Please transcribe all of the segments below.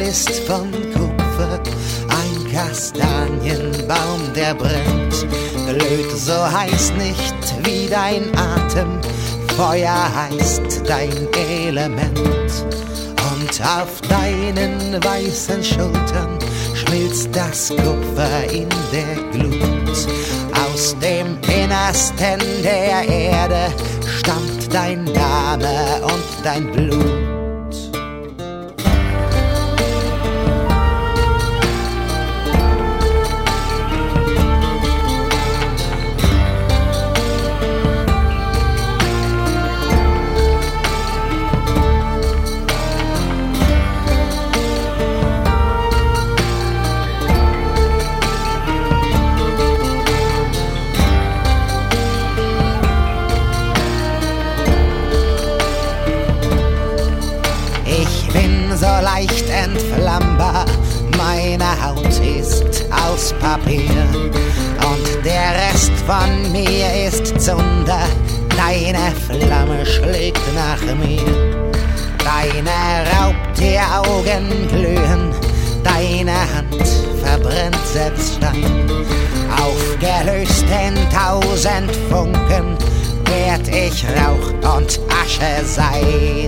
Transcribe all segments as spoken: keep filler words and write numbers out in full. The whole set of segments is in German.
ist von Kupfer, ein Kastanienbaum, der brennt, glüht so heiß nicht wie dein Atem, Feuer heißt dein Element. Und auf deinen weißen Schultern schmilzt das Kupfer in der Glut. Aus dem Innersten der Erde stammt dein Name und dein Blut. So leicht entflammbar, meine Haut ist aus Papier und der Rest von mir ist Zunder, deine Flamme schlägt nach mir. Deine Raubtieraugen glühen, deine Hand verbrennt selbst Stein. Aufgelöst in tausend Funken werd ich Rauch und Asche sein.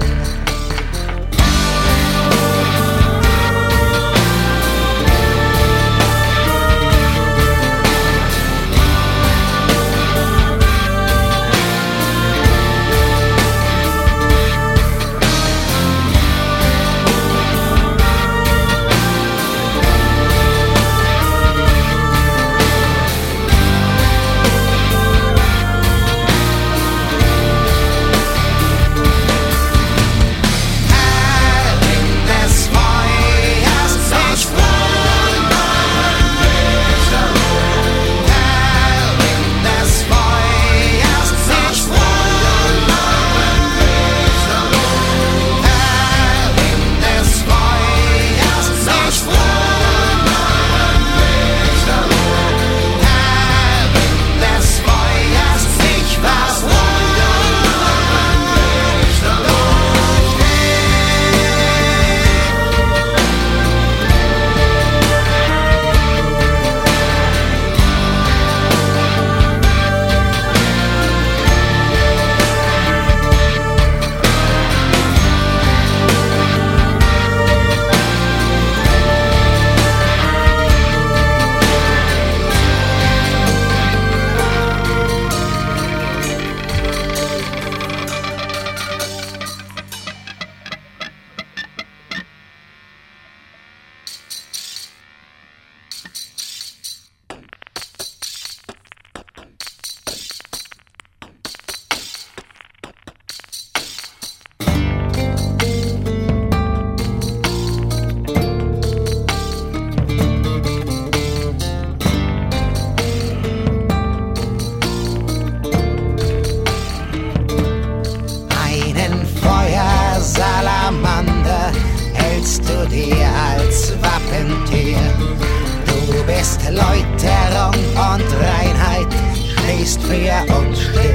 Hältst du dir als Wappentier. Du bist Läuterung und Reinheit, stehst für uns still.